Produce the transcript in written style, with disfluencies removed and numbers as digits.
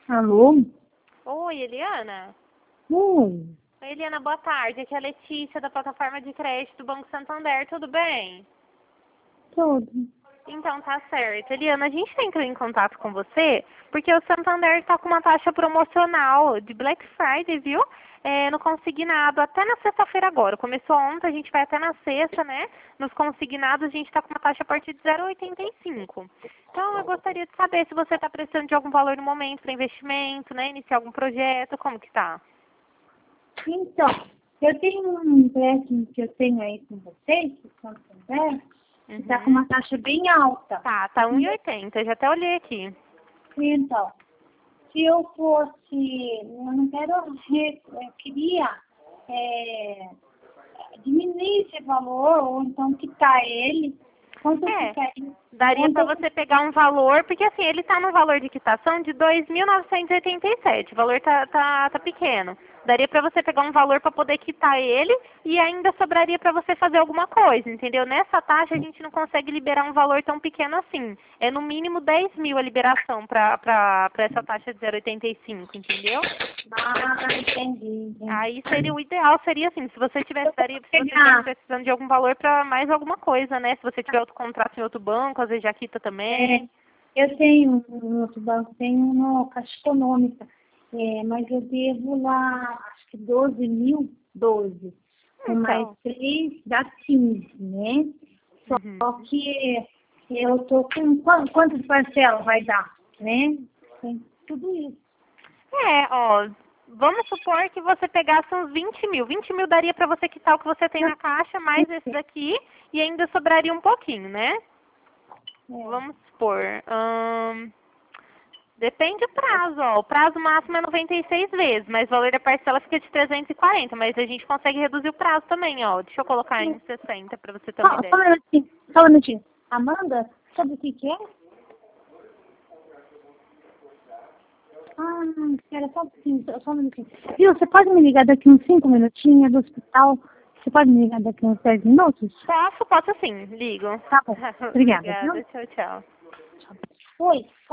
Alô? Oi, Eliana. Oi, Oi, Eliana, boa tarde. Aqui é a Letícia, da plataforma de crédito do Banco Santander. Tudo bem? tudo. Então, tá certo. Eliana, a gente entrou em contato com você porque o Santander está com uma taxa promocional de Black Friday, viu? No consignado, até na sexta-feira agora. Começou ontem, a gente vai até na sexta, né? Nos consignados, a gente está com uma taxa a partir de 0,85. Então, eu gostaria de saber se você está precisando de algum valor no momento para investimento, né? Iniciar algum projeto, como que tá? Então, eu tenho um empréstimo que eu tenho aí com vocês, que Santander, que está com Uhum. uma taxa bem alta. Tá 1,80. Já até olhei aqui. Então, se eu fosse, eu não quero, eu queria diminuir esse valor, ou então quitar ele. Quanto ficaria? Daria para Quanto você pegar um valor, porque assim, ele está no valor de quitação de 2.987. O valor tá pequeno. Daria para você pegar um valor para poder quitar ele e ainda sobraria para você fazer alguma coisa, entendeu? Nessa taxa a gente não consegue liberar um valor tão pequeno assim. É no mínimo 10 mil a liberação para essa taxa de 0,85, entendeu? entendi. Aí seria o ideal, seria assim, se você tivesse, se você tivesse Pegar, precisando de algum valor para mais alguma coisa, né? Se você tiver outro contrato em outro banco, às vezes já quita também. eu tenho um outro banco, tenho uma Caixa Econômica, mas eu devo lá, acho que 12.012, com mais Então. 3 dá 15, né? Uhum. Só que eu tô com quantas parcelas vai dar, né? Tem tudo isso. Ó, vamos supor que você pegasse uns 20 mil. 20 mil daria para você quitar o que você tem na caixa, mais esse daqui, e ainda sobraria um pouquinho, né? Vamos supor. Depende do prazo, ó. O prazo máximo é 96 vezes, mas o valor da parcela fica de 340, mas a gente consegue reduzir o prazo também, ó. Deixa eu colocar em 60 para você ter uma Só ideia. um minutinho, só um minutinho. Amanda, sabe o que é? Ah, espera só um pouquinho, só um minutinho. Viu, você pode me ligar daqui uns 5 minutinhos é do hospital? Você pode me ligar daqui uns 10 minutos? Posso sim, ligo. Tá bom. Obrigada, viu? Obrigada, tchau, tchau. Oi.